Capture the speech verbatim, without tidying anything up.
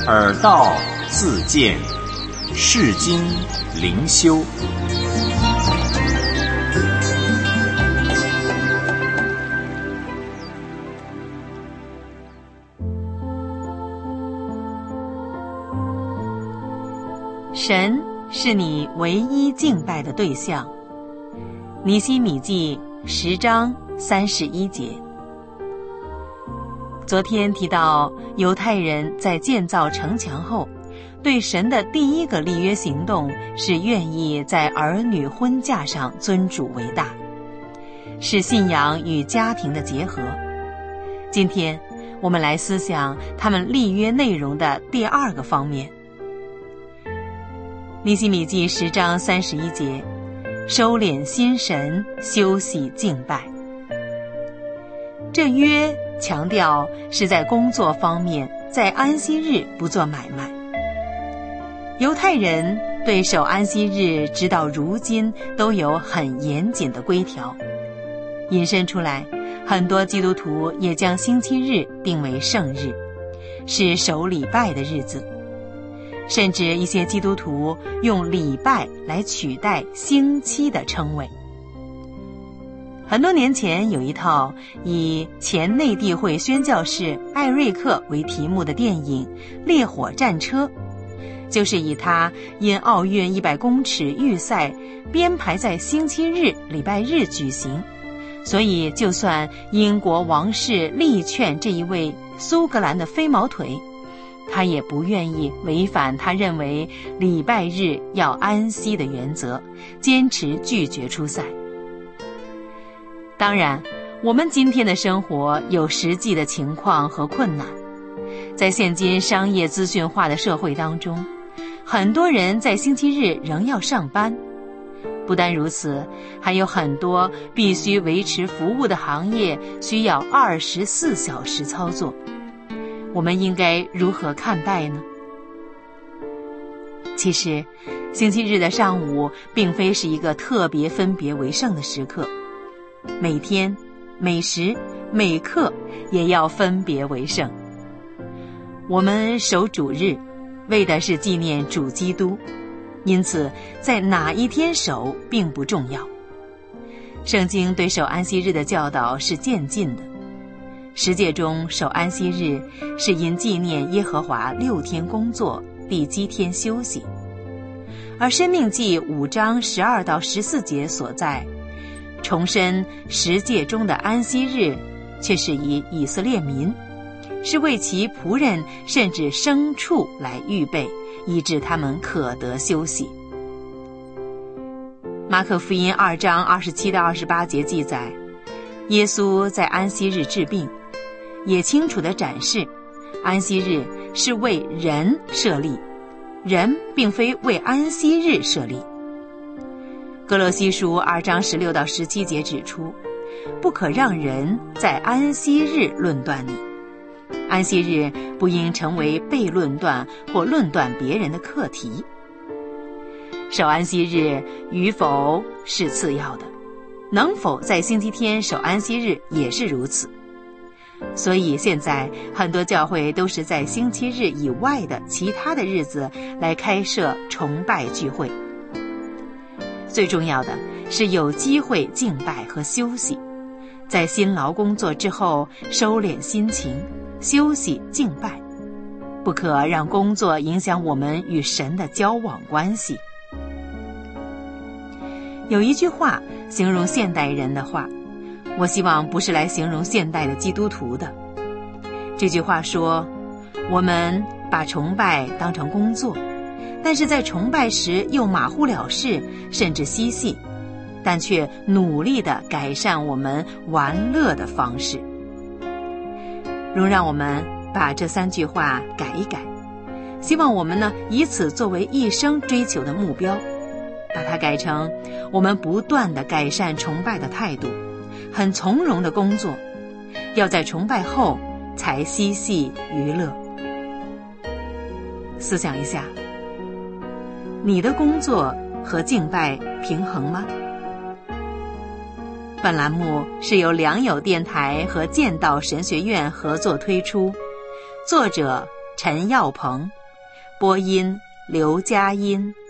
耳道自见，世经灵修。 神是你唯一敬拜的对象。尼希米记十章三十一节。昨天提到犹太人在建造城墙后，对神的第一个立约行动是愿意在儿女婚嫁上尊主为大，是信仰与家庭的结合。今天我们来思想他们立约内容的第二个方面。尼希米记十章三十一节，收敛心神，休息敬拜。这约强调是在工作方面，在安息日不做买卖。犹太人对守安息日直到如今都有很严谨的规条，引申出来，很多基督徒也将星期日定为圣日，是守礼拜的日子。甚至一些基督徒用礼拜来取代星期的称谓。很多年前有一套以前内地会宣教士艾瑞克为题目的电影《烈火战车》，就是以他因奥运一百公尺预赛编排在星期日礼拜日举行，所以就算英国王室力劝这一位苏格兰的飞毛腿，他也不愿意违反他认为礼拜日要安息的原则，坚持拒绝出赛。当然，我们今天的生活有实际的情况和困难。在现今商业资讯化的社会当中，很多人在星期日仍要上班。不单如此，还有很多必须维持服务的行业需要二十四小时操作。我们应该如何看待呢？其实，星期日的上午并非是一个特别分别为圣的时刻，每天、每时、每刻也要分别为圣。我们守主日，为的是纪念主基督，因此在哪一天守并不重要。圣经对守安息日的教导是渐进的。十诫中守安息日是因纪念耶和华六天工作，第七天休息。而申命记五章十二到十四节所在，重申十诫中的安息日，却是以以色列民，是为其仆人甚至牲畜来预备，以致他们可得休息。马可福音二章二十七到二十八节记载，耶稣在安息日治病，也清楚地展示安息日是为人设立，人并非为安息日设立。哥罗西书二章十六到十七节指出，不可让人在安息日论断你，安息日不应成为被论断或论断别人的课题。守安息日与否是次要的，能否在星期天守安息日也是如此。所以现在很多教会都是在星期日以外的其他的日子来开设崇拜聚会。最重要的是有机会敬拜和休息，在辛劳工作之后收敛心情，休息敬拜，不可让工作影响我们与神的交往关系。有一句话形容现代人的话，我希望不是来形容现代的基督徒的。这句话说，我们把崇拜当成工作，但是在崇拜时又马虎了事，甚至嬉戏，但却努力地改善我们玩乐的方式。容让我们把这三句话改一改，希望我们呢以此作为一生追求的目标，把它改成我们不断地改善崇拜的态度，很从容的工作，要在崇拜后才嬉戏娱乐。思想一下，你的工作和敬拜平衡吗？本栏目是由良友电台和剑道神学院合作推出，作者陈耀鹏，播音刘佳音。